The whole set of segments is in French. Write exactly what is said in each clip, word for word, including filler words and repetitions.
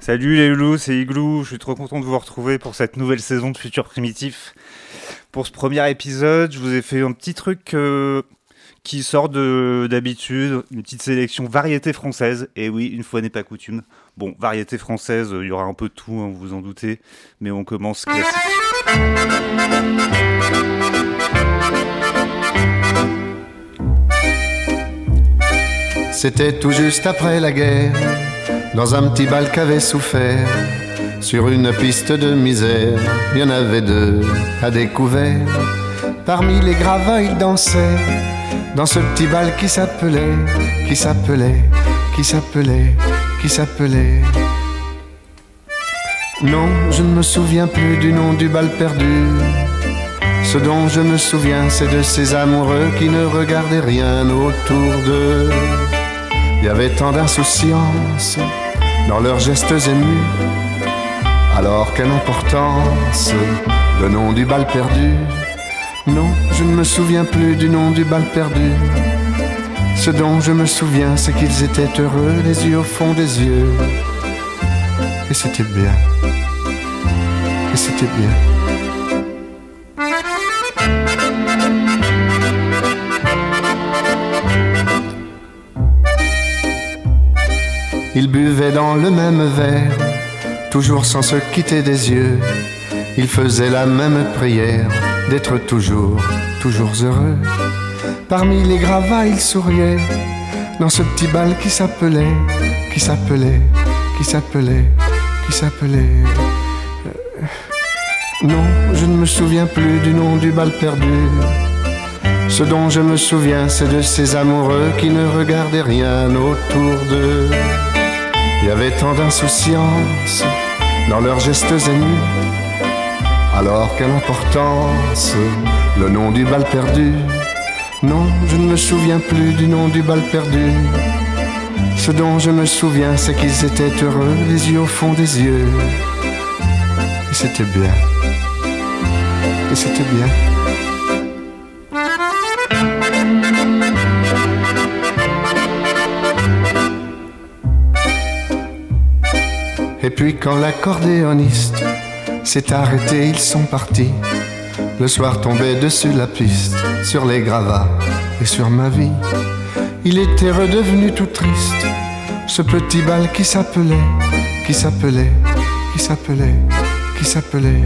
Salut les loulous, c'est Igloo, je suis trop content de vous retrouver pour cette nouvelle saison de Futur Primitif. Pour ce premier épisode, je vous ai fait un petit truc euh, qui sort de, d'habitude, une petite sélection variété française. Et oui, une fois n'est pas coutume. Bon, variété française, il y aura un peu de tout, hein, vous vous en doutez, mais on commence classique. C'était tout juste après la guerre, dans un petit bal qu'avait souffert, sur une piste de misère, il y en avait deux à découvert. Parmi les gravats ils dansaient, dans ce petit bal qui s'appelait, qui s'appelait, qui s'appelait, qui s'appelait. Non, je ne me souviens plus du nom du bal perdu. Ce dont je me souviens, c'est de ces amoureux qui ne regardaient rien autour d'eux. Il y avait tant d'insouciance dans leurs gestes émus. Alors quelle importance, le nom du bal perdu. Non, je ne me souviens plus du nom du bal perdu. Ce dont je me souviens, c'est qu'ils étaient heureux, les yeux au fond des yeux. Et c'était bien. Et c'était bien. Ils buvaient dans le même verre, toujours sans se quitter des yeux. Ils faisaient la même prière, d'être toujours, toujours heureux. Parmi les gravats, ils souriaient, dans ce petit bal qui s'appelait, qui s'appelait, qui s'appelait, qui s'appelait... Euh... Non, je ne me souviens plus du nom du bal perdu. Ce dont je me souviens, c'est de ces amoureux qui ne regardaient rien autour d'eux. Il y avait tant d'insouciance dans leurs gestes émus. Alors quelle importance, le nom du bal perdu. Non, je ne me souviens plus du nom du bal perdu. Ce dont je me souviens, c'est qu'ils étaient heureux, les yeux au fond des yeux. Et c'était bien. Et c'était bien. Et puis quand l'accordéoniste s'est arrêté, ils sont partis. Le soir tombait dessus la piste, sur les gravats et sur ma vie. Il était redevenu tout triste, ce petit bal qui s'appelait, qui s'appelait, qui s'appelait, qui s'appelait.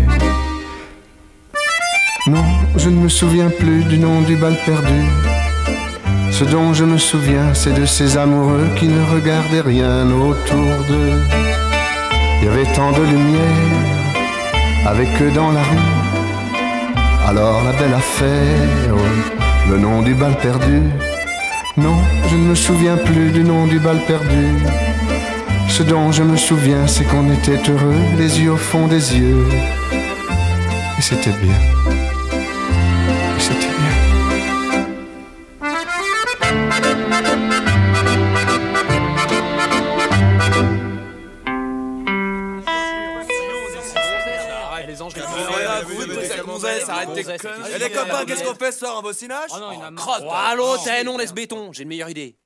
Non, je ne me souviens plus du nom du bal perdu. Ce dont je me souviens, c'est de ces amoureux qui ne regardaient rien autour d'eux. Il y avait tant de lumière avec eux dans la rue. Alors la belle affaire, oh, le nom du bal perdu. Non, je ne me souviens plus du nom du bal perdu. Ce dont je me souviens, c'est qu'on était heureux, les yeux au fond des yeux. Et c'était bien. Et c'était bien. Et les copains, qu'est-ce qu'on fait ce soir en bossinage? Oh non, il y en a oh, crotte. Oh, à l'hôtel, on laisse béton. J'ai une meilleure idée.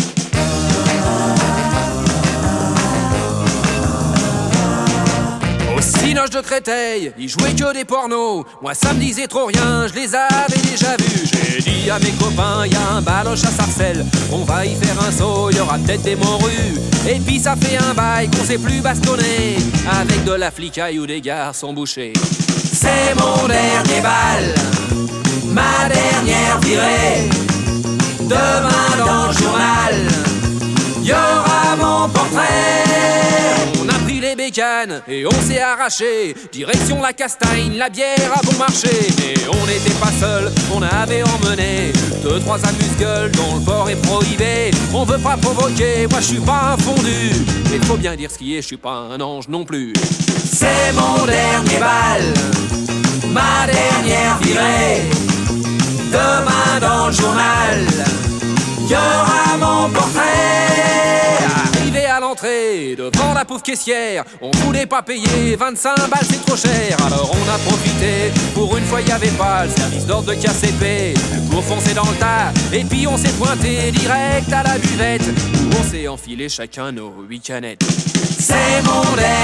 Au Cinoche de Créteil, ils jouaient que des pornos. Moi ça me disait trop rien, je les avais déjà vus. J'ai dit à mes copains, y a un baloche à Sarcelles, on va y faire un saut, y aura peut-être des morues. Et puis ça fait un bail qu'on sait plus bastonner, avec de la flicaille ou des garçons bouchés. C'est mon dernier bal, ma dernière virée. Demain dans le journal, y aura mon portrait. On a pris les bécanes et on s'est arraché, direction la Castagne, la bière a bon marché. Mais on n'était pas seul, on avait emmené deux, trois amuse-gueules dont le port est prohibé. On veut pas provoquer, moi je suis pas un fondu, mais faut bien dire ce qui est, je suis pas un ange non plus. C'est mon dernier bal, ma dernière virée. Demain dans le journal, y aura mon portrait. Arrivé à l'entrée, devant la pauvre caissière, on voulait pas payer, vingt-cinq balles c'est trop cher. Alors on a profité, pour une fois y avait pas le service d'ordre de K C P, pour foncer dans le tas. Et puis on s'est pointé direct à la buvette, où on s'est enfilé chacun nos huit canettes. C'est mon dernier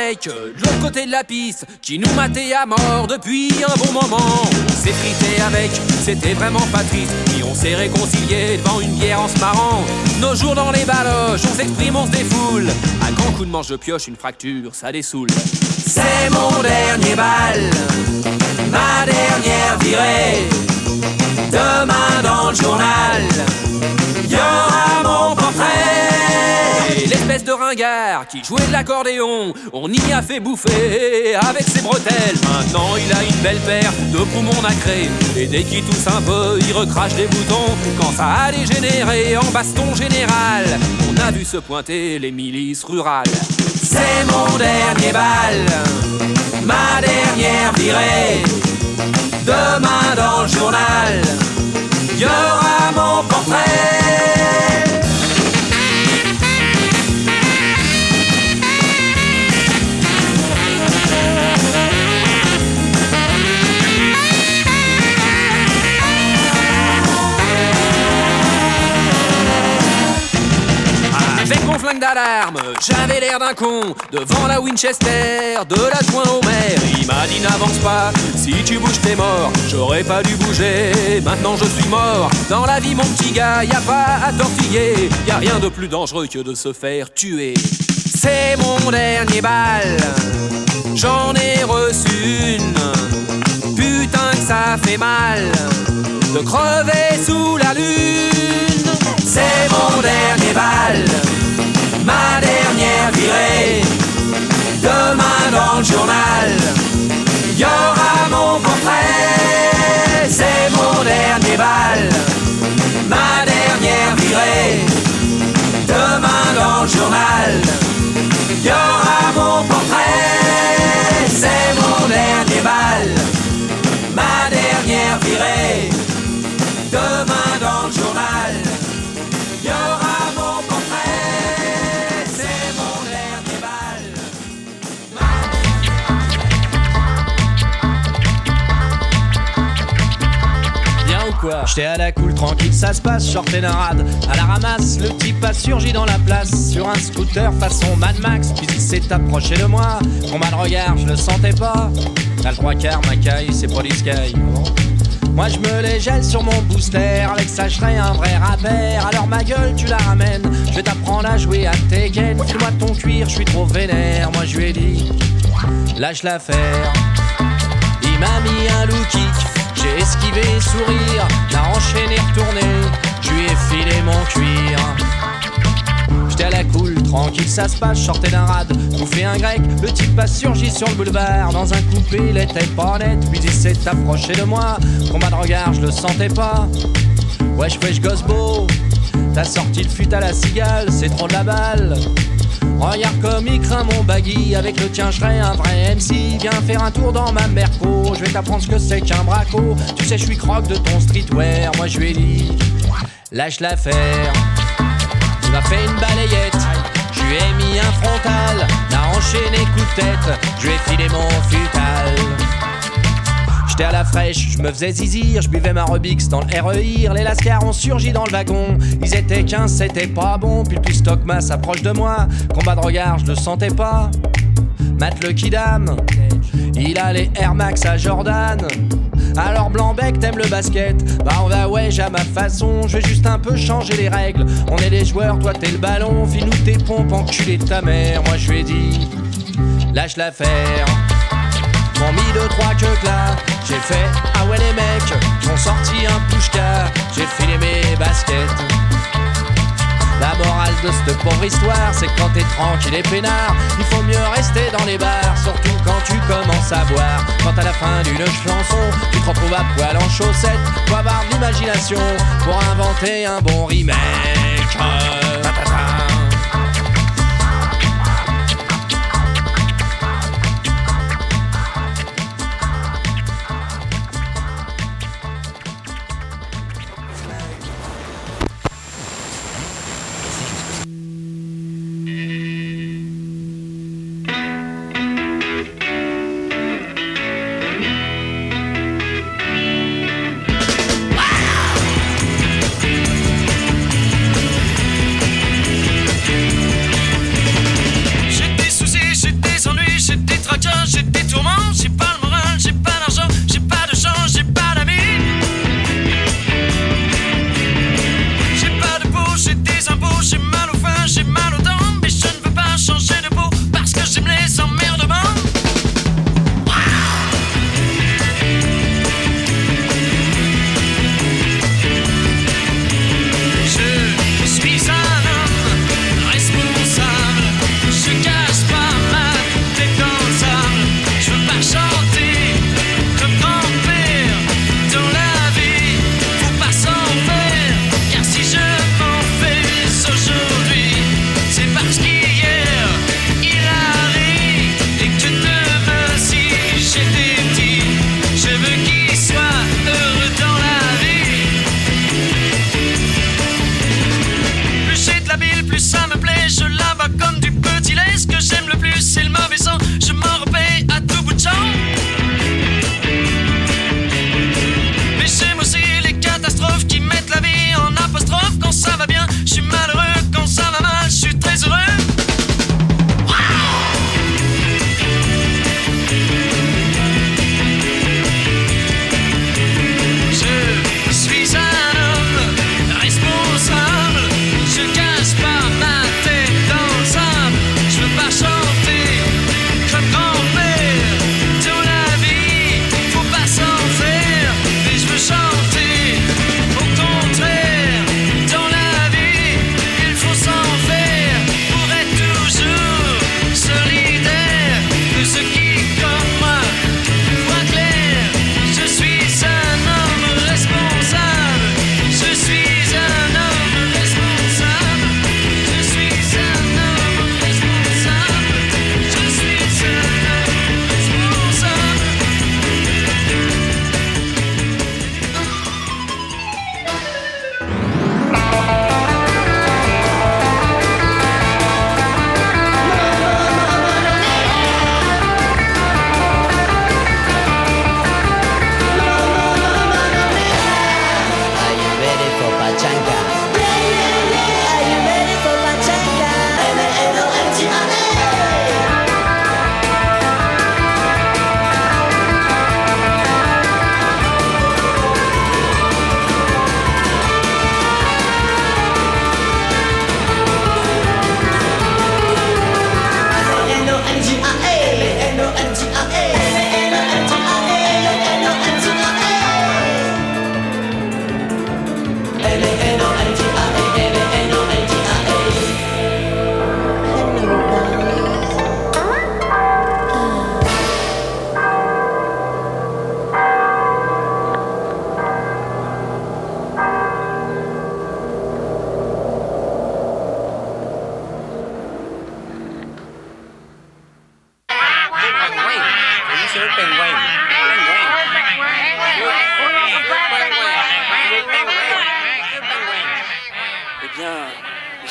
mec de l'autre côté de la piste qui nous matait à mort depuis un bon moment. On s'est frité avec, c'était vraiment pas triste, puis on s'est réconcilié devant une bière en se marrant. Nos jours dans les baloches, on s'exprime, on se défoule. Un grand coup de manche de pioche, une fracture, ça dessoule. C'est mon dernier bal, ma dernière virée. Demain dans le journal, y aura mon portrait. Et l'espèce de ringard qui jouait de l'accordéon, on y a fait bouffer avec ses bretelles. Maintenant il a une belle paire de poumons nacrés, et dès qu'il tousse un peu, il recrache des boutons. Quand ça a dégénéré en baston général, on a vu se pointer les milices rurales. C'est mon dernier bal, ma dernière virée. Demain dans le journal, y aura mon portrait. Avec mon flingue d'alarme, j'avais l'air d'un con devant la Winchester de l'adjoint au maire. Il m'a dit n'avance pas, si tu bouges t'es mort. J'aurais pas dû bouger, maintenant je suis mort. Dans la vie mon petit gars, y a pas à tortiller. Y a rien de plus dangereux que de se faire tuer. C'est mon dernier bal, j'en ai reçu une. Putain que ça fait mal de crever sous la lune. C'est mon dernier bal, ma dernière virée. Demain dans le journal, y aura mon portrait. C'est mon dernier bal, ma dernière virée. Demain dans le journal, y aura mon portrait. C'est mon dernier bal, ma dernière virée. Demain dans le journal, y aura mon portrait. C'est mon dernier bal. Bien ou quoi? J'étais à la cool, tranquille, ça se passe, sortais d'un rad. À la ramasse, le type a surgi dans la place sur un scooter façon Mad Max, puis il s'est approché de moi. Combat de regard, je le sentais pas. À le trois quarts, ma caille, c'est pas Sky. Moi je me les gèle sur mon booster, avec ça je serai un vrai rappeur. Alors ma gueule tu la ramènes, je vais t'apprendre à jouer à Tekken. File-moi ton cuir, je suis trop vénère. Moi je lui ai dit, lâche l'affaire. Il m'a mis un low kick, j'ai esquivé sourire. M'a enchaîné, retourné, je lui ai filé mon cuir. J'étais à la cool, tranquille, ça se passe, je sortais d'un rad, bouffé un grec, le type a surgi sur le boulevard. Dans un coupé, il était pas net, puis il s'est approché de moi. Combat de regard, je le sentais pas. Wesh, wesh, gosse beau, t'as sorti le fut à la cigale, c'est trop de la balle. Regarde comme il craint mon baggy, avec le tien je serai un vrai M C. Viens faire un tour dans ma Merco, je vais t'apprendre ce que c'est qu'un braco. Tu sais, je suis croque de ton streetwear, moi je lui ai dit, lâche l'affaire. Il m'a fait une balayette, je lui ai mis un frontal. L'a enchaîné coup de tête, je lui ai filé mon futal. J'étais à la fraîche, je me faisais zizir, je buvais ma Rubix dans le R E I R. Les lascars ont surgi dans le wagon, ils étaient quinze, c'était pas bon. Puis le plus Stockma s'approche de moi, combat de regard, je le sentais pas. Matt le Kidam, il a les Air Max à Jordan. Alors Blanc-Bec, t'aimes le basket? Bah on va wesh à ma façon, je vais juste un peu changer les règles. On est les joueurs, toi t'es le ballon, file-nous tes pompes, enculé de ta mère. Moi je lui ai dit, lâche l'affaire. M'ont mis deux trois queues là, j'ai fait ah ouais les mecs, ils ont sorti un pushka, j'ai filé mes baskets. La morale de cette pauvre histoire, c'est que quand t'es tranquille et peinard, il faut mieux rester dans les bars, surtout quand tu commences à boire. Quand à la fin d'une chanson, tu te retrouves à poil en chaussettes, faut avoir de l'imagination pour inventer un bon remake.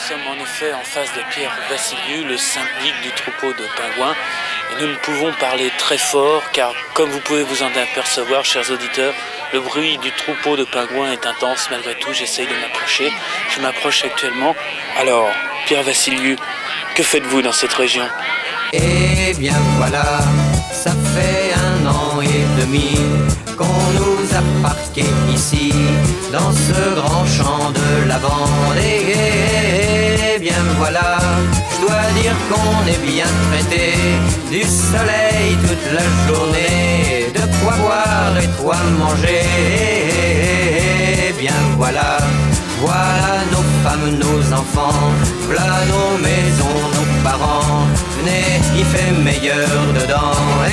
sommes en effet en face de Pierre Vassiliou, le syndic du troupeau de pingouins. Et nous ne pouvons parler très fort car, comme vous pouvez vous en apercevoir, chers auditeurs, le bruit du troupeau de pingouins est intense. Malgré tout, j'essaye de m'approcher. Je m'approche actuellement. Alors, Pierre Vassiliou, que faites-vous dans cette région ? Eh bien voilà, ça fait un an et demi qu'on nous a parqués ici, dans ce grand champ de lavande. Eh bien voilà, je dois dire qu'on est bien traité, du soleil toute la journée, de quoi boire et quoi manger. Eh bien voilà, voilà nos femmes, nos enfants, voilà nos maisons, nos parents. Venez, il fait meilleur dedans.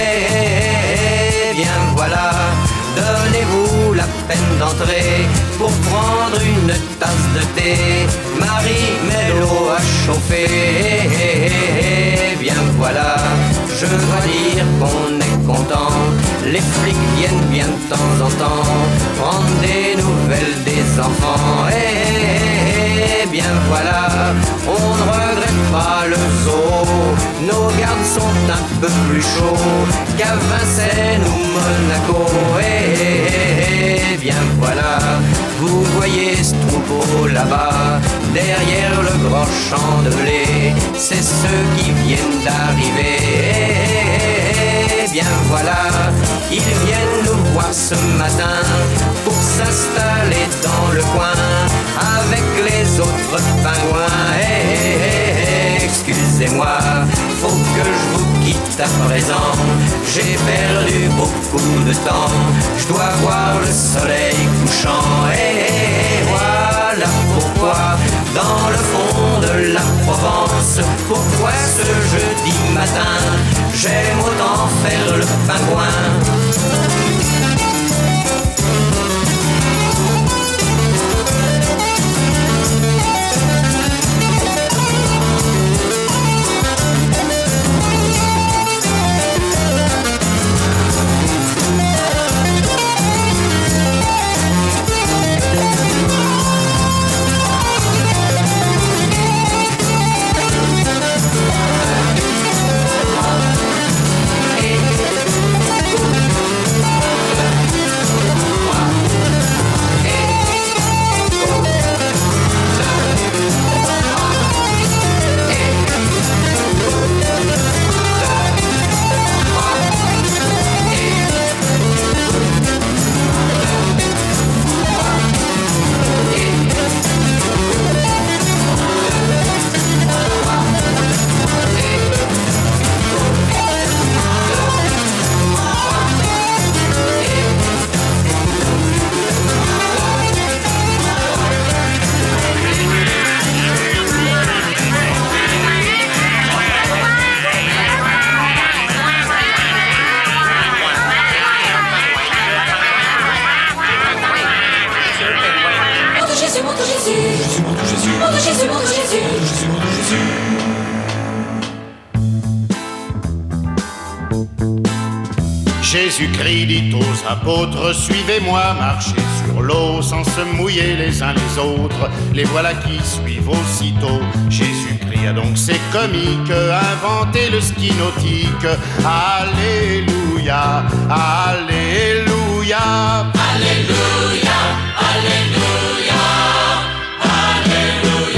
Eh bien voilà, donnez-vous la peine d'entrer pour prendre une tasse de thé. Marie met l'eau à chauffer. Eh bien voilà, je dois dire qu'on est content. Les flics viennent bien de temps en temps prendre des nouvelles des enfants. Eh bien voilà, on ne regrette pas le zoo. Nos gardes sont un peu plus chauds qu'à Vincennes ou Monaco. Eh bien voilà, vous voyez ce troupeau là-bas, derrière le grand champ de blé, c'est ceux qui viennent d'arriver. Eh bien voilà, ils viennent nous voir ce matin pour s'installer dans le coin avec les autres pingouins. Eh, excusez-moi, faut que je vous quitte à présent. J'ai perdu beaucoup de temps, je dois voir le soleil couchant. Et voilà pourquoi, dans le fond de la Provence, pourquoi ce jeudi matin, j'aime autant faire le pingouin. Jésus-Christ dit aux apôtres, suivez-moi, marchez sur l'eau sans se mouiller les uns les autres. Les voilà qui suivent aussitôt. Jésus-Christ a donc c'est comique inventé le ski nautique. Alléluia, alléluia, alléluia, alléluia, alléluia.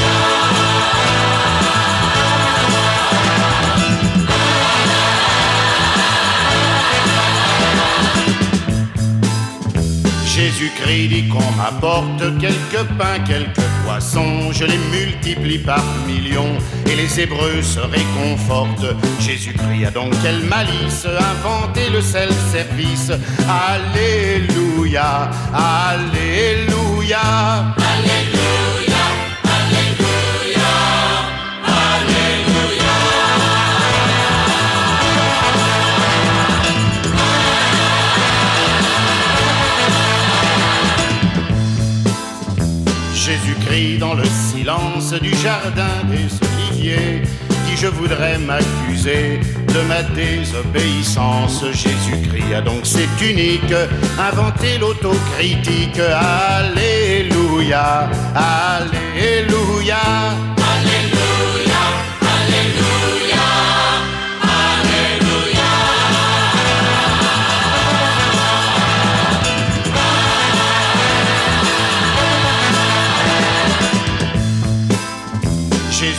Jésus-Christ dit qu'on m'apporte quelques pains, quelques poissons, je les multiplie par millions et les Hébreux se réconfortent. Jésus-Christ a donc quelle malice inventé le self-service. Alléluia, alléluia, alléluia, alléluia, alléluia. Jésus-Christ dans le silence du jardin des oliviers dit je voudrais m'accuser de ma désobéissance. Jésus-Christ a donc c'est unique inventé l'autocritique. Alléluia, alléluia, alléluia.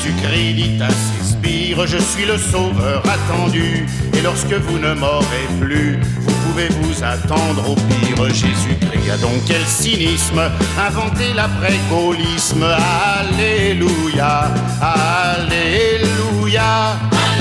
Jésus-Christ dit à ses sbires, je suis le sauveur attendu, et lorsque vous ne m'aurez plus, vous pouvez vous attendre au pire. Jésus-Christ a donc quel cynisme inventé l'après-gaullisme. Alléluia, Alléluia.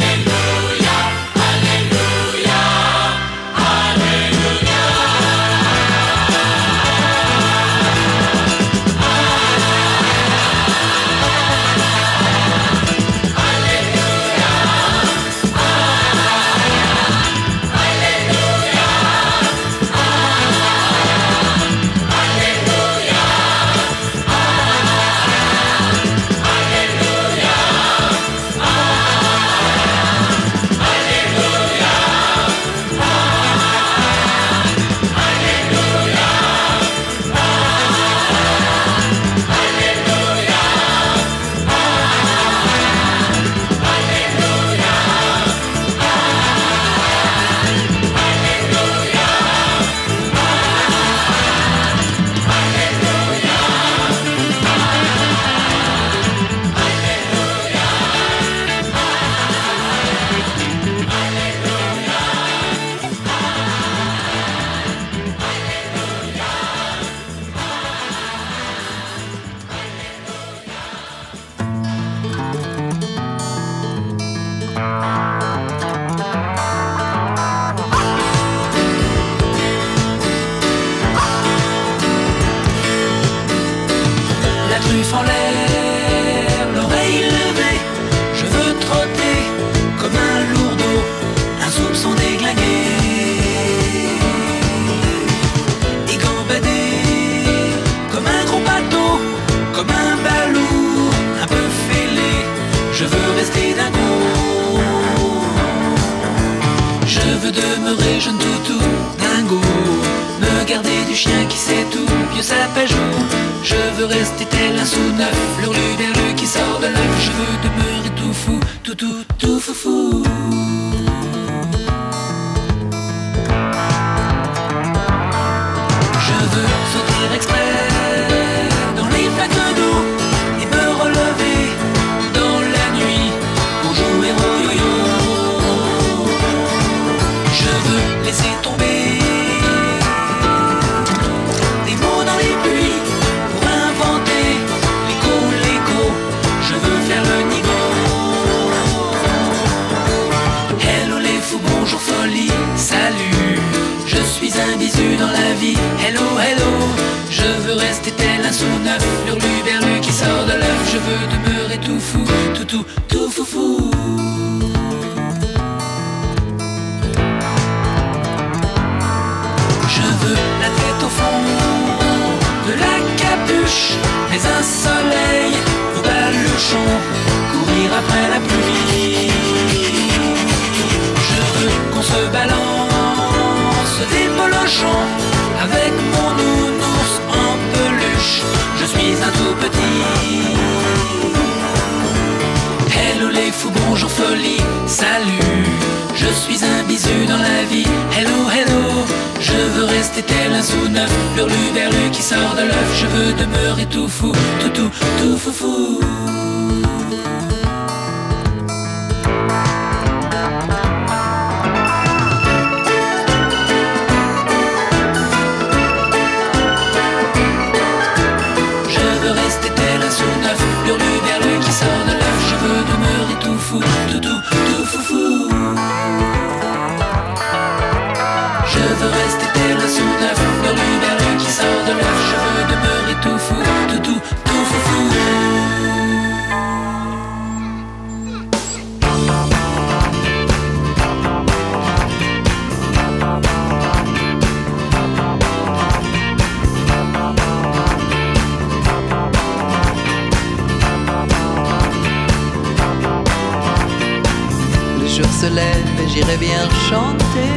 Se lève et j'irai bien chanter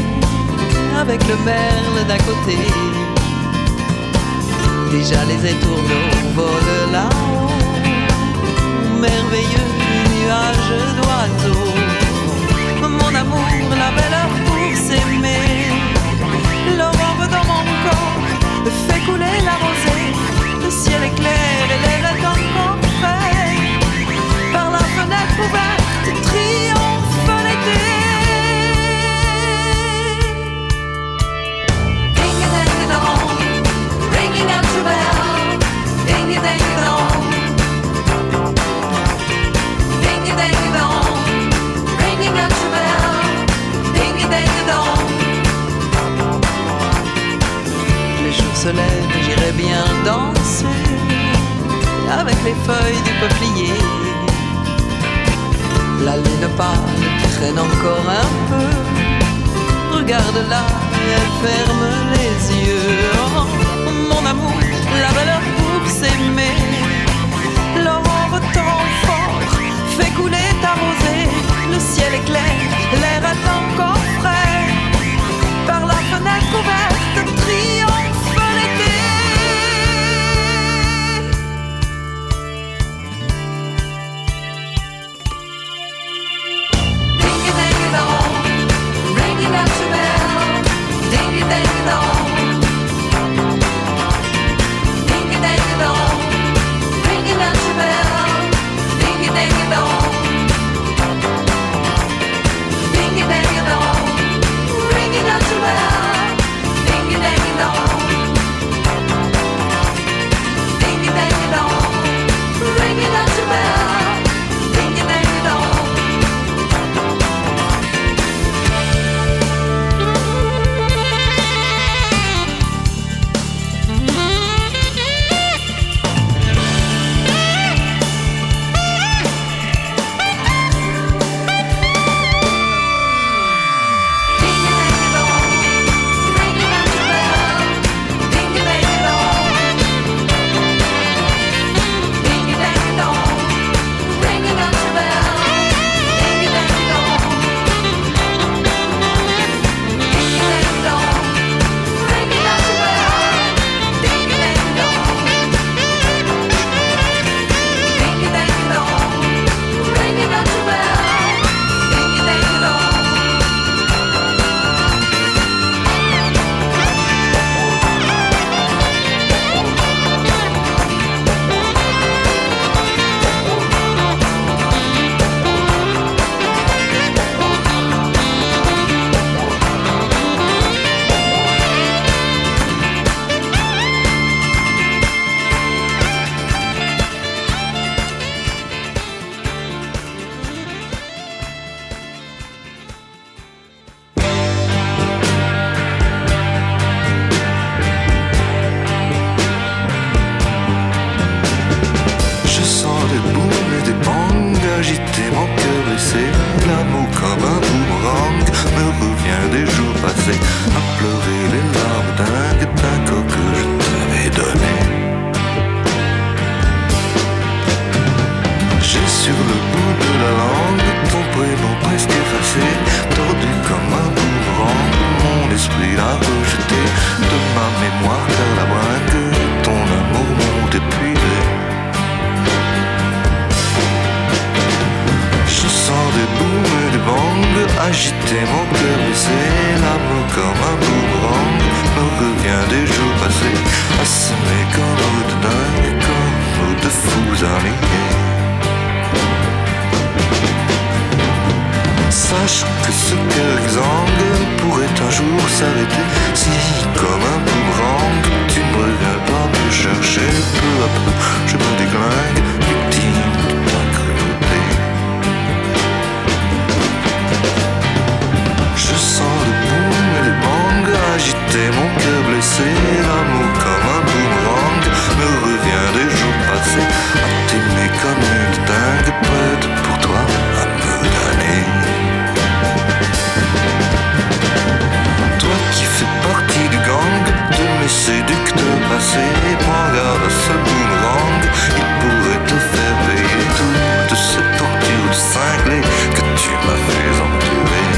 avec le merle d'à côté. Déjà les étourneaux volent là-haut, merveilleux nuage d'oiseaux. Mon amour, la belle heure pour s'aimer, l'aurore dans mon corps fait couler la rosée. Le ciel est clair et l'air est encore frais. Par se lève, j'irai bien danser avec les feuilles du peuplier. La lune pâle traîne encore un peu. Regarde-la, elle ferme les yeux. Oh, mon amour, la belle heure pour s'aimer. L'aurore tant fort fait couler ta rosée. Le ciel est clair, l'air est encore frais. Par la fenêtre ouverte, triomphe l'été. Ringing out your bell, ding ding dong. Ding ding dong, ringing out your bell, ding ding dong. Ding ding dong, ringing out your bell, ding ding dong. Ding ding dong, ringing out your bell, ding ding dong. Agiter mon cœur blessé, l'amour comme un boomerang me revient des jours passés, assommé comme nous de dingue, comme nous de fous alignés. Sache que ce cœur exsangue pourrait un jour s'arrêter si, comme un boomerang, tu ne reviens pas me chercher. Peu à peu, je me déglingue, victime de ta cruauté. Je sens le boom et les bangs agiter mon cœur blessé. L'amour comme un boomerang me revient des jours passés, à t'aimer comme une dingue, prête pour toi à me damner. Toi qui fais partie du gang de mes séducteurs passés, prends garde à ce boomerang, il pourrait te faire payer toutes ces tortures de cinglé que tu m'as fait endurer.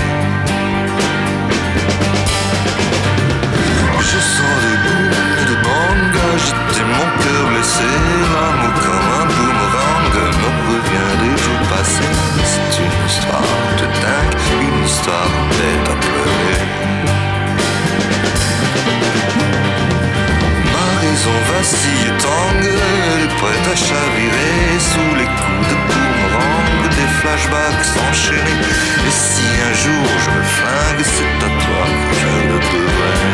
Je sens des booms et des bangs agiter mon cœur blessé. L'amour comme un boomerang me revient des jours passés. C'est une histoire de dingue, une histoire bête à pleurer. Ma raison vacille et tangue, elle est prête à chavirer sous les coups de boomerang, des flashbacks enchaînés. Et si un jour je me flingue, c'est à toi que je le devrais.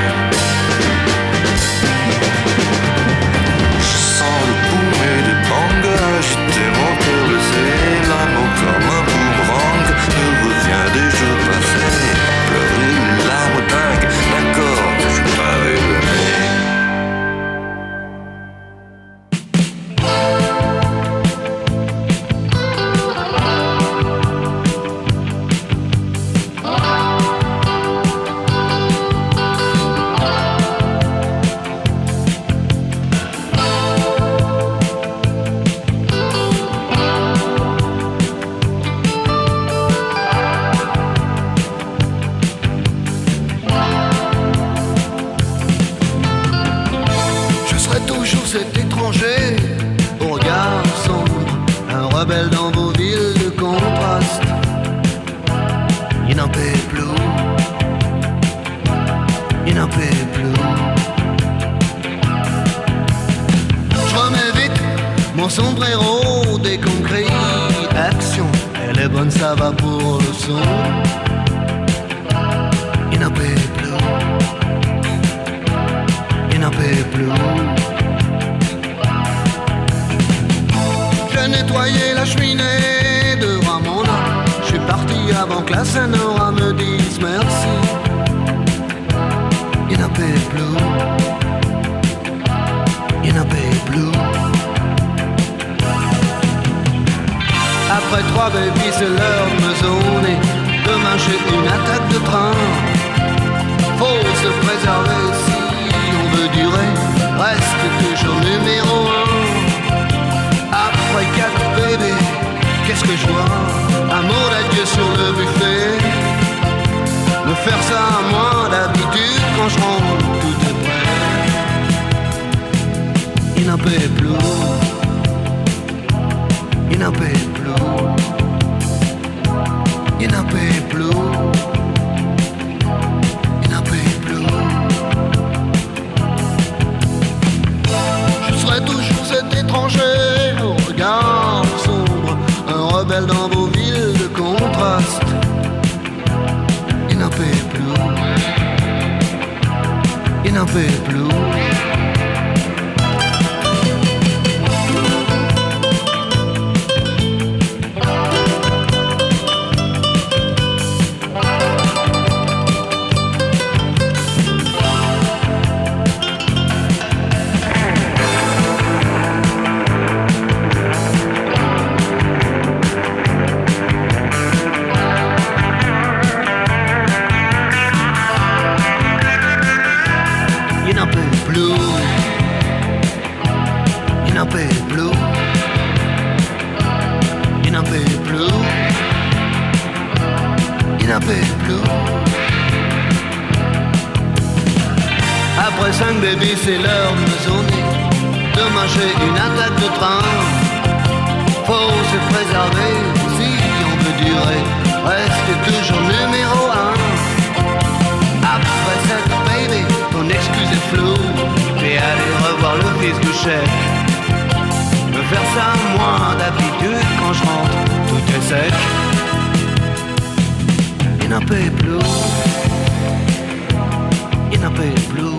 Je sens le boom et les bangs agiter mon cœur blessé. L'amour comme un boomerang me revient des jours passés. Pleurer les larmes dingues d'un corps que je t'avais donné. cet étranger au regard sombre, un rebelle dans vos villes de contraste. Il n'en peut plus, il n'en peut plus. Je remets vite mon sombrero des concrets. Action, elle est bonne, ça va pour le son. Il n'en peut plus, il n'en peut plus. J'ai nettoyé la cheminée devant mon âme. Je suis parti avant que la Seine-Nora me dise merci. Il n'en peut plus, il n'en peut plus. Après trois babies, c'est l'heure de me zoner. Demain j'ai une attaque de train. Faut se préserver si on veut durer. Reste toujours numéro un. Après quatre bébés, qu'est-ce que je vois? Un mot d'adieu sur le buffet. Me faire ça à moins d'habitude. Quand je rentre, tout est prêt. Il n'en peut plus, il n'en peut plus, il n'en peut plus, il n'en peut plus. Je serai toujours cet étranger au regard sombre, un rebelle dans vos villes de contraste. Il n'en peut plus, il n'en peut plus. Après cinq bébés, c'est l'heure de me zoner. Demain j'ai une attaque de train. Faut se préserver si on veut durer. Reste toujours numéro un. Après cette baby, ton excuse est floue. Je vais aller revoir le fils du chef. Me faire ça moins d'habitude. Quand je rentre, tout est sec. Il n'en peut plus, il n'en peut plus,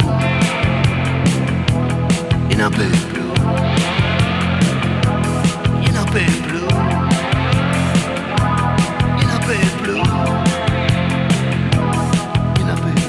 il n'en peut plus, il n'en peut plus, il n'en peut plus, il n'en peut plus.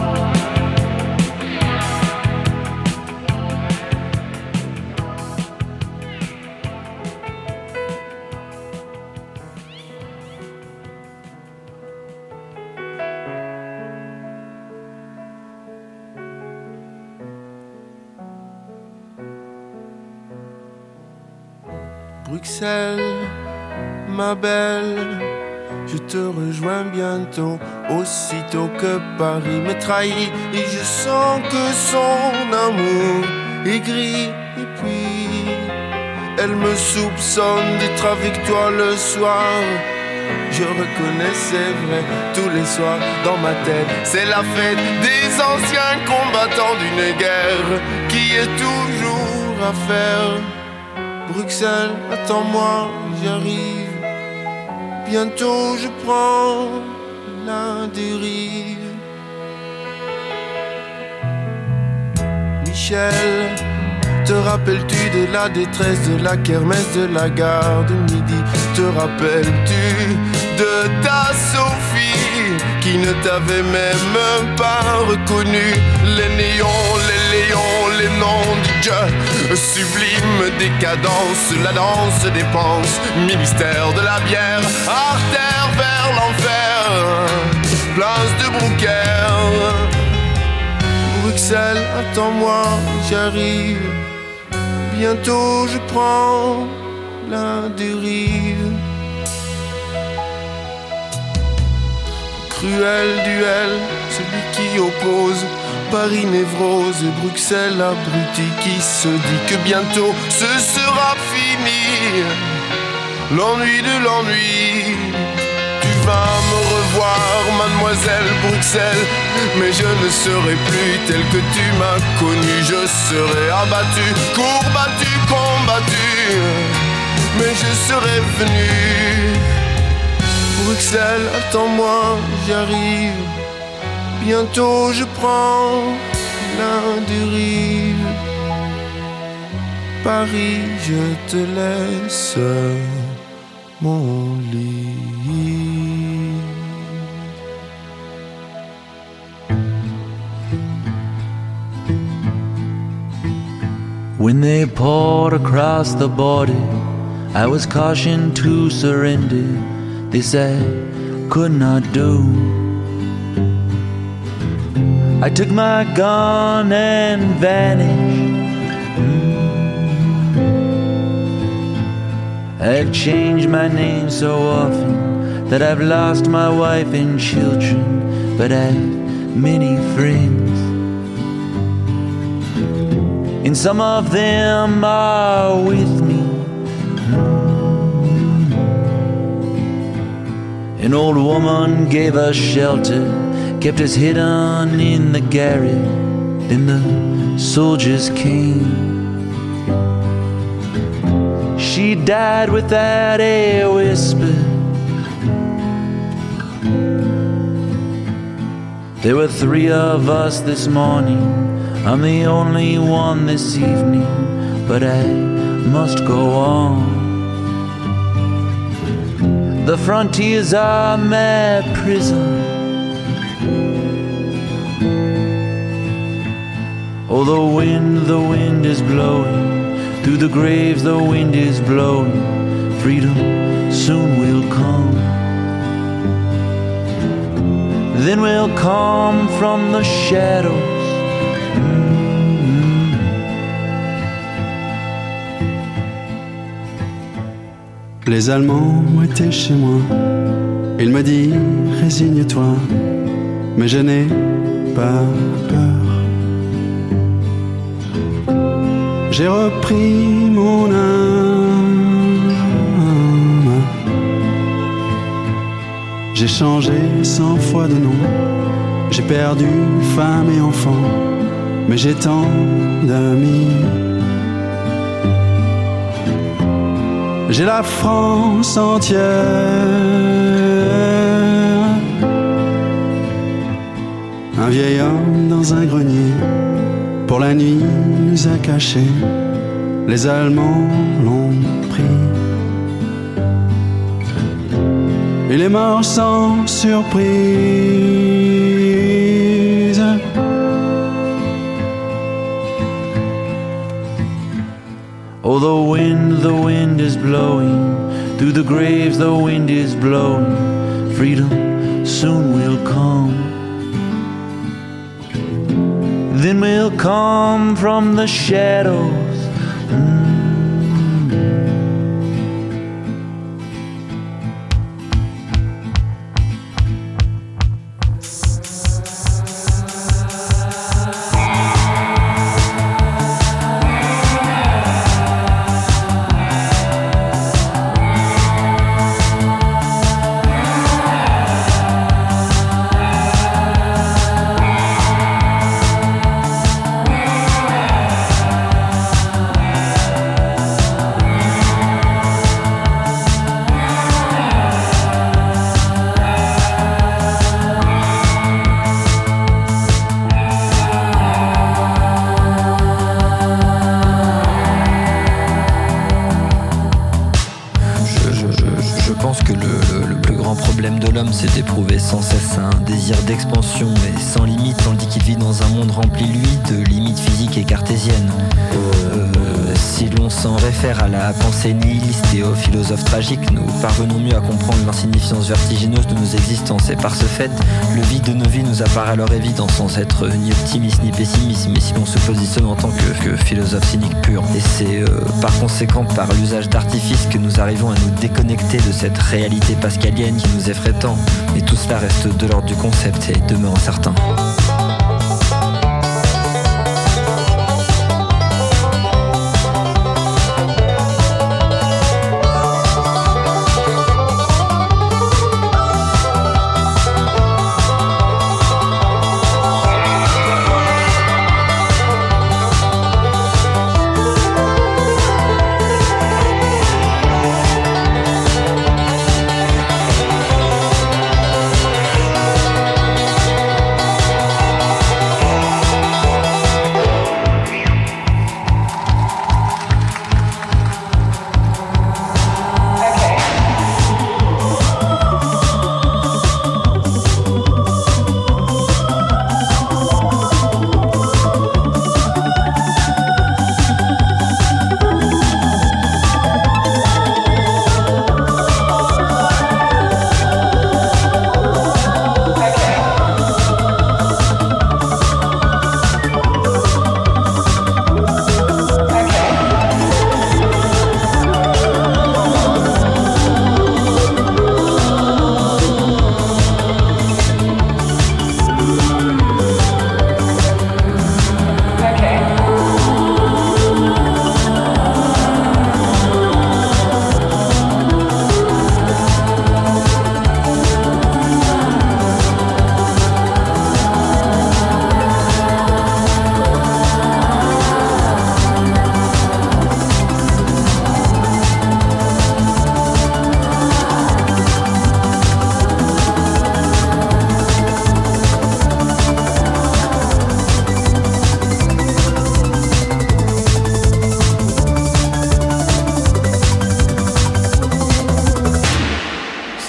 Bruxelles, ma belle, je te rejoins bientôt, aussitôt que Paris me trahit et je sens que son amour est gris. Et puis, elle me soupçonne d'être avec toi le soir. Je reconnais, c'est vrai, tous les soirs dans ma tête, c'est la fête des anciens combattants d'une guerre qui est toujours à faire. Bruxelles, attends-moi, j'arrive. Bientôt je prends la dérive. Michel, te rappelles-tu de la détresse de la kermesse de la gare de midi? Te rappelles-tu de ta Sophie qui ne t'avait même pas reconnu? Les néons, les léons, les noms du Dieu sublime décadence, la danse des penses, ministère de la bière, artère vers l'enfer, place de Brouckère. Bruxelles, attends-moi, j'arrive. Bientôt je prends la dérive. Cruel duel, celui qui oppose Paris névrose et Bruxelles abruti qui se dit que bientôt ce sera fini. L'ennui de l'ennui. Tu vas me revoir, mademoiselle Bruxelles, mais je ne serai plus tel que tu m'as connu. Je serai abattu, courbattu, combattu, mais je serai venu. Bruxelles, attends-moi, j'arrive. Bientôt je prends la dérive. Paris, je te laisse mon lit. When they poured across the border, I was cautioned to surrender. This I could not do. I took my gun and vanished. I've changed my name so often that I've lost my wife and children, but I've many friends, and some of them are with me. An old woman gave us shelter, kept us hidden in the garret. Then the soldiers came. She died without a whisper. There were three of us this morning. I'm the only one this evening, but I must go on. The frontiers are my prison. Oh, the wind, the wind is blowing. Through the graves the wind is blowing. Freedom soon will come. Then we'll come from the shadows. Mm-hmm. Les Allemands étaient chez moi. Il me dit, résigne-toi, mais je n'ai pas peur. J'ai repris mon âme. J'ai changé cent fois de nom. J'ai perdu femme et enfant, mais j'ai tant d'amis. J'ai la France entière. Un vieil homme dans un grenier, pour la nuit nous a cachés. Les Allemands l'ont pris. Il est mort sans surprise. Oh, the wind, the wind is blowing. Through the graves the wind is blowing. Freedom soon will come. Then we'll come from the shadows. Mm. C'est d'éprouver sans cesse un désir d'expansion et sans limite, tandis qu'il vit dans un monde rempli, lui, de limites physiques et cartésiennes. Euh, si l'on s'en réfère à la pensée nihiliste et aux philosophes tragiques, nous parvenons mieux à comprendre l'insignifiance vertigineuse de nos existences, et par ce fait, le vide de nos vies nous apparaît alors évident, sans être ni optimiste ni pessimiste, mais si l'on se positionne en tant que, que philosophe cynique pur. Et c'est euh, par conséquent par l'usage d'artifices que nous arrivons à nous déconnecter de cette réalité pascalienne qui nous effraie tant. Et tout cela reste de l'ordre du concept et demeure incertain.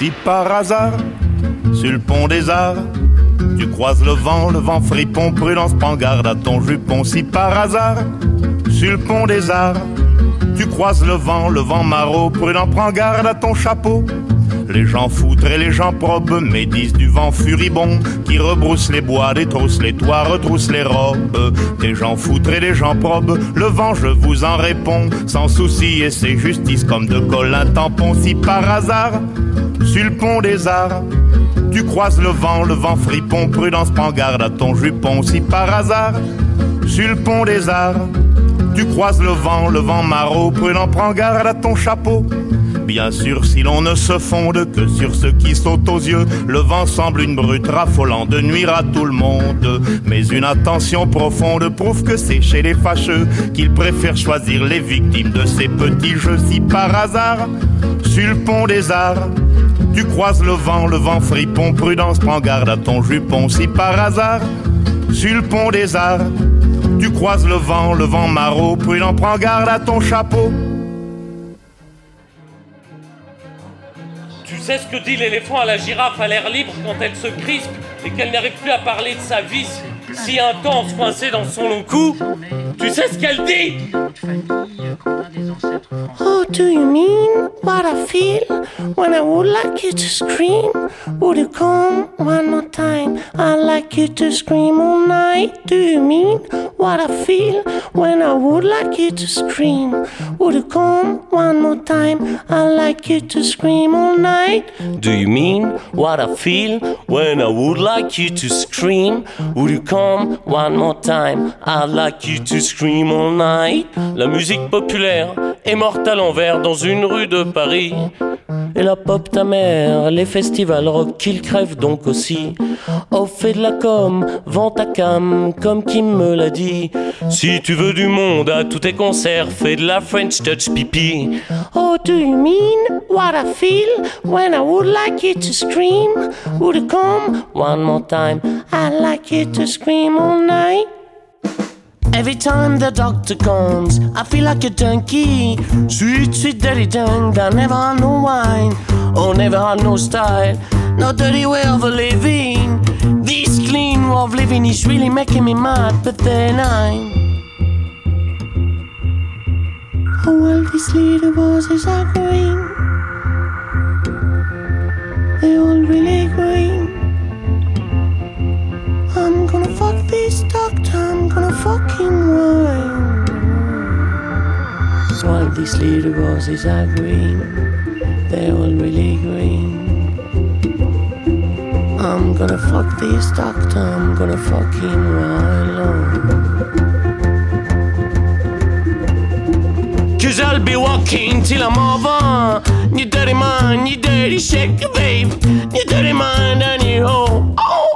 si par hasard, sur le pont des Arts, tu croises le vent, le vent fripon, prudence, prends garde à ton jupon. Si par hasard, sur le pont des Arts, tu croises le vent, le vent maraud, prudent, prends garde à ton chapeau. Les gens foutres et les gens probes médisent du vent furibond qui rebrousse les bois, détrousse les toits, retrousse les robes. Des gens foutres et des gens probes, le vent je vous en réponds, sans souci et c'est justice comme de Colin tampon. Si par hasard, sur le pont des Arts, tu croises le vent, le vent fripon, prudence, prends garde à ton jupon. Si par hasard, sur le pont des Arts, tu croises le vent, le vent maraud, prudent, prends garde à ton chapeau. Bien sûr, si l'on ne se fonde que sur ce qui saute aux yeux, le vent semble une brute raffolant de nuire à tout le monde. Mais une attention profonde prouve que c'est chez les fâcheux qu'ils préfèrent choisir les victimes de ces petits jeux. Si par hasard, sur le pont des Arts, tu croises le vent, le vent fripon, prudence, prends garde à ton jupon. Si par hasard, sur le pont des Arts, tu croises le vent, le vent maraud, prudent, prends garde à ton chapeau. Tu sais ce que dit l'éléphant à la girafe à l'air libre quand elle se crispe et qu'elle n'arrive plus à parler de sa vie si intense coincée dans son long cou? Tu sais ce qu'elle dit? Oh, do you mean what I feel when I would like you to scream? Would you come one more time? I'd like you to scream all night. Do you mean what I feel when I would like you to scream? Would you come one more time? I'd like you to scream all night. Do you mean what I feel when I would like you to scream? Would you come one more time? I'd like you to scream all night. La musique populaire est morte à l'envers dans une rue de Paris. Et la pop ta mère, les festivals rock qu'ils crèvent donc aussi. Oh, fais de la com, vends ta cam, comme Kim me l'a dit. Si tu veux du monde à tous tes concerts, fais de la French touch pipi. Oh, do you mean what I feel when I would like you to scream? Would you come one more time? I'd like you to scream all night. Every time the doctor comes, I feel like a donkey. Sweet, sweet, dirty dunk, I never had no wine. Oh, never had no style, no dirty way of living. This clean way of living is really making me mad, but then I'm... Oh, well, these little roses are green. They're all really green. I'm gonna fuck this doctor, I'm gonna fuck him right. While these little roses are green, they're all really green. I'm gonna fuck this doctor, I'm gonna fuck him right long. Cause I'll be walking till I'm over. You dirty mind, you dirty shake, babe. You dirty mind and you ho.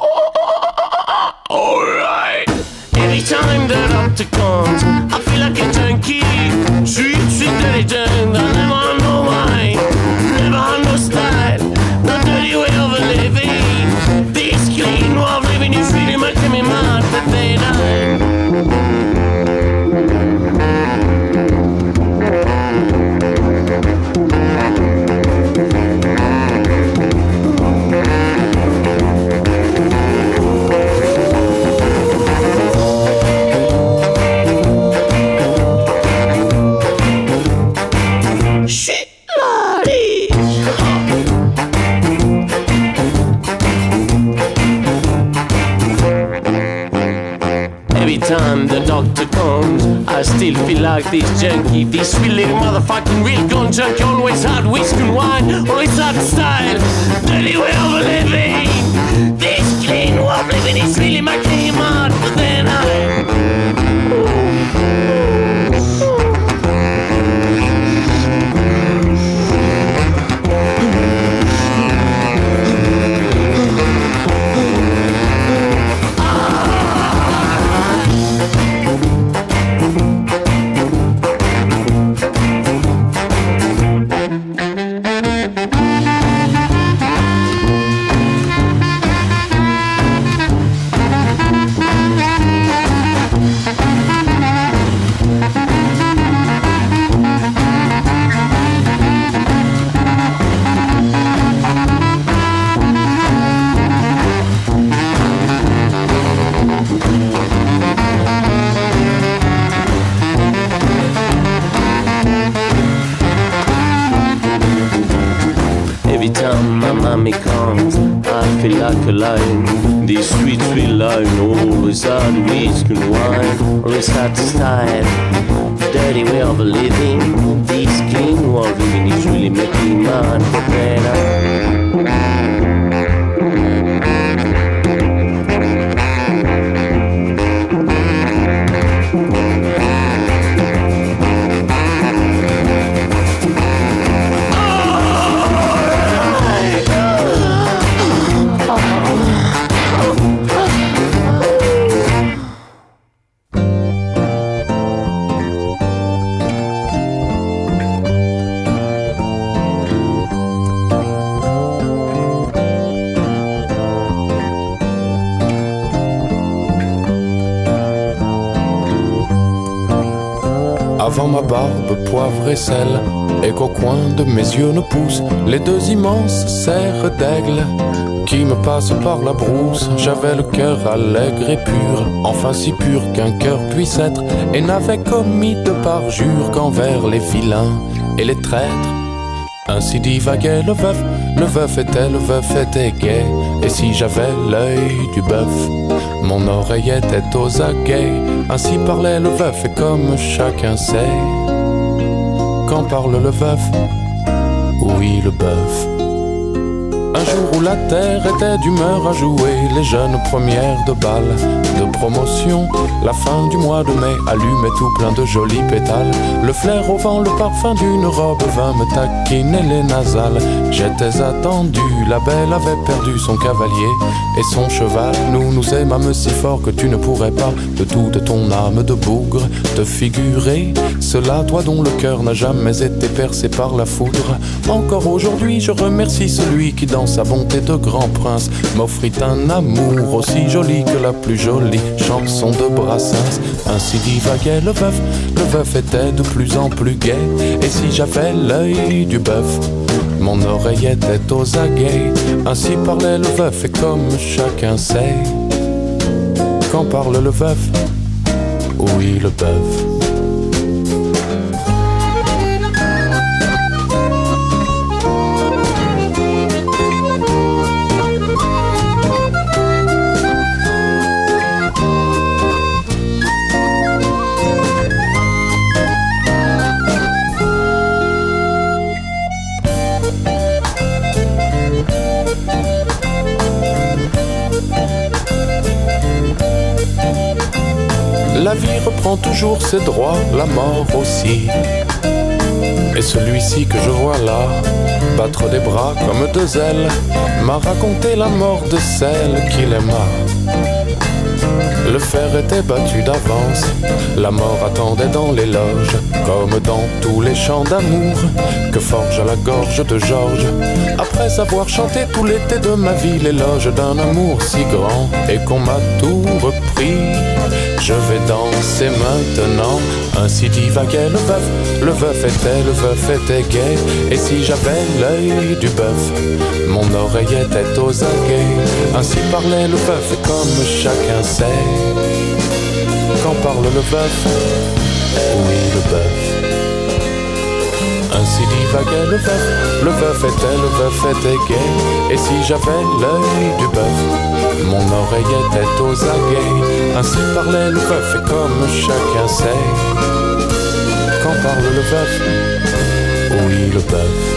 Alright. Every time the doctor comes, I feel like a junkie. Sweet, sweet, dirty junk. I never had no wine, never had no style, no dirty way of living. This clean way of living is really making me mad, but then I... Time the doctor comes, I still feel like this junkie. This sweet little motherfucking real gun junkie. Always had whiskey and wine, always had style, dirty way of living. This clean way of living is really making me mad, but then I... a lion. These sweet, sweet lion always had whisk and wine, always had style. Dirty way of living, this clean way of living is really making man better. Avant ma barbe, poivre et sel, et qu'au coin de mes yeux ne poussent les deux immenses serres d'aigle qui me passent par la brousse. J'avais le cœur allègre et pur, enfin si pur qu'un cœur puisse être, et n'avais commis de parjure qu'envers les vilains et les traîtres. Ainsi divaguait le veuf, le veuf était, le veuf était gai, et si j'avais l'œil du bœuf, mon oreille était aux aguets. Ainsi parlait le veuf, et comme chacun sait, quand parle le veuf, oui le bœuf. Un jour où la terre était d'humeur à jouer les jeunes premières de bal de promotion, la fin du mois de mai allumait tout plein de jolis pétales. Le flair au vent, le parfum d'une robe vint me taquiner les nasales. J'étais attendu, la belle avait perdu son cavalier et son cheval. Nous nous aimâmes si fort que tu ne pourrais pas de toute ton âme de bougre te figurer cela, toi dont le cœur n'a jamais été percé par la foudre. Encore aujourd'hui je remercie celui qui dans sa bonté de grand prince m'offrit un amour aussi joli que la plus jolie chanson de Brassens. Ainsi divaguait le veuf, le veuf était de plus en plus gai, et si j'avais l'œil du bœuf, mon oreille était aux aguets. Ainsi parlait le veuf, et comme chacun sait, quand parle le veuf, oui le bœuf. La vie reprend toujours ses droits, la mort aussi. Et celui-ci que je vois là, battre des bras comme deux ailes, m'a raconté la mort de celle qu'il aima. Le fer était battu d'avance, la mort attendait dans les loges, comme dans tous les chants d'amour que forge à la gorge de Georges. Après avoir chanté tout l'été de ma vie l'éloge d'un amour si grand et qu'on m'a tout repris, je vais danser maintenant. Ainsi divaguait le veuf, le veuf était, le veuf était gai, et si j'avais l'œil du bœuf, mon oreille était aux aguets. Ainsi parlait le veuf, et comme chacun sait, quand parle le veuf, oui le bœuf. Ainsi divaguait le veuf, le veuf était, le veuf était gai, et si j'avais l'œil du bœuf, mon oreille était aux aguets. Ainsi parlait le veuf, et comme chacun sait, quand parle le veuf, oui le bœuf.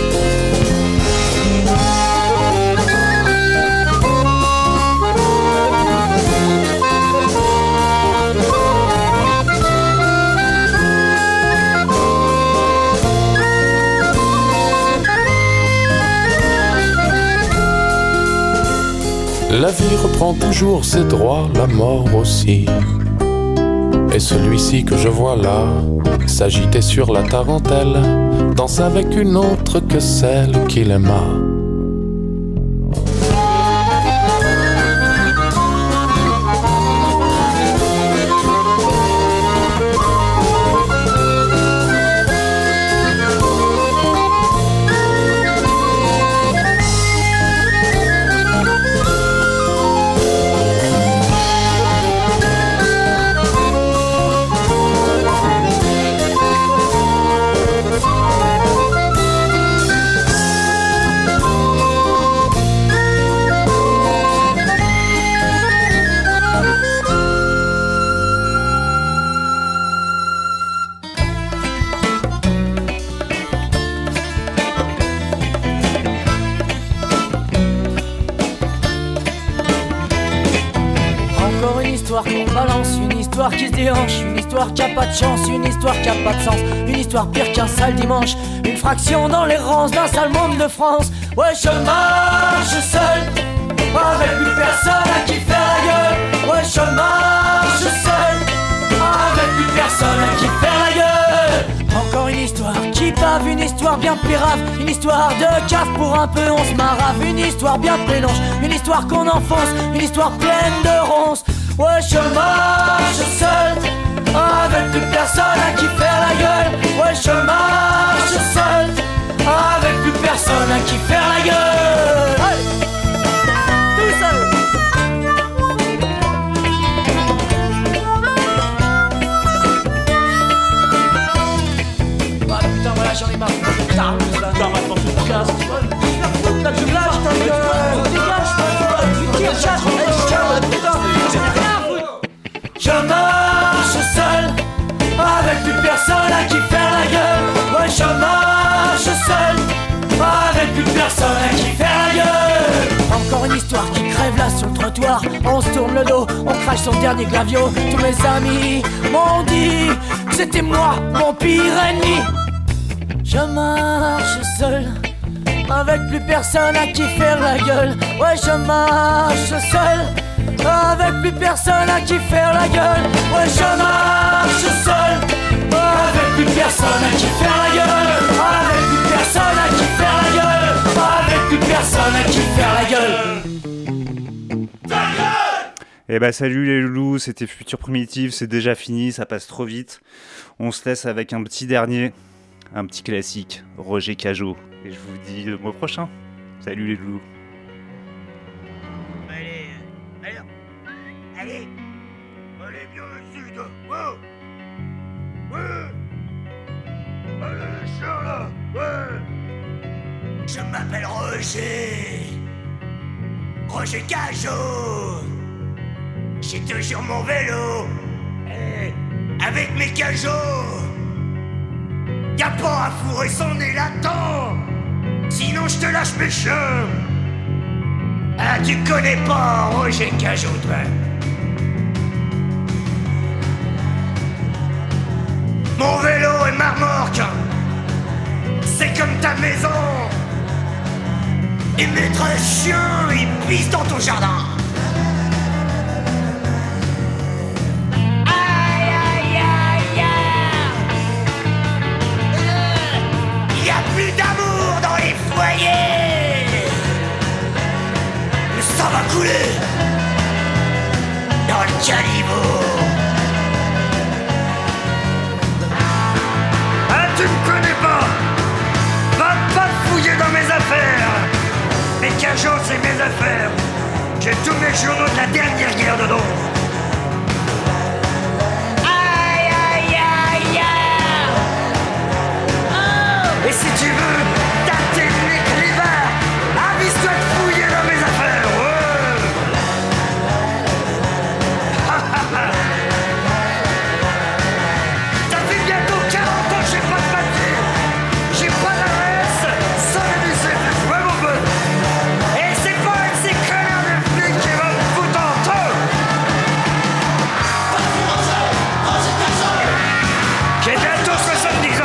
La vie reprend toujours ses droits, la mort aussi. Et celui-ci que je vois là s'agitait sur la tarentelle, danse avec une autre que celle qu'il aima. histoire qui se déhanche, une histoire qui a pas de chance, une histoire qui a pas de sens, une histoire pire qu'un sale dimanche, une fraction dans l'errance d'un sale monde de France. Ouais, je marche seul, avec plus personne à qui faire la gueule. Ouais, je marche seul, avec plus personne à qui faire la gueule. Encore une histoire qui pave, une histoire bien pérave, une histoire de cave pour un peu on se marave, une histoire bien pélange, une histoire qu'on enfonce, une histoire pleine de ronces. Ouais, je marche seul, avec plus personne à qui faire la gueule. Ouais, je marche seul, avec plus personne à qui faire la gueule. Allez, tout seul. Ah putain, voilà, j'en ai marre. Putain, putain, maintenant tu te casses. Là, tu me lâches ta gueule. Dégage, tu tires, chasse, putain. Je marche seul, avec plus personne à qui faire la gueule. Ouais, je marche seul, avec plus personne à qui faire la gueule. Encore une histoire qui crève là sur le trottoir. On se tourne le dos, on crache son dernier glavio. Tous mes amis m'ont dit que c'était moi, mon pire ennemi. Je marche seul, avec plus personne à qui faire la gueule. Ouais, je marche seul, avec plus personne à qui faire la gueule. Ouais, je marche seul, avec plus personne à qui faire la gueule. Avec plus personne à qui faire la gueule. Avec plus personne à qui faire la gueule. Eh bah salut les loulous, c'était Futur Primitif, c'est déjà fini, ça passe trop vite. On se laisse avec un petit dernier, un petit classique, Roger Cajot. Et je vous dis le mois prochain. Salut les loulous. Allez, allez, allez, allez bien au sud, wow, ouais, allez les chiens là, ouais. Je m'appelle Roger, Roger Cajot. J'ai toujours mon vélo, eh, avec mes cajots. Y'a pas à fourrer son nez là-dedans, sinon je te lâche mes chiens. Ah, tu connais pas Roger Cajot, toi? Mon vélo est ma remorque, c'est comme ta maison. Et mes treize chiens, ils pissent dans ton jardin. Aïe, aïe, aïe, aïe. Y'a plus d'amour dans les foyers. Le sang va couler dans le caniveau. Ah, tu me connais pas? Va pas fouiller dans mes affaires. Mes cajots, c'est mes affaires. J'ai tous mes journaux de la dernière guerre dedans. Aïe, aïe, aïe, aïe. Oh. Et si tu veux tâter mes clivards, avise-toi de fouiller dans mes affaires. Ouais. Ça fait bientôt quarante ans que j'ai pas de papier. J'ai pas d'adresse. Ça me dit c'est vraiment bon. Et c'est pas un de ces connards de flics qui va me foutre en tôle. J'ai bientôt soixante-dix ans.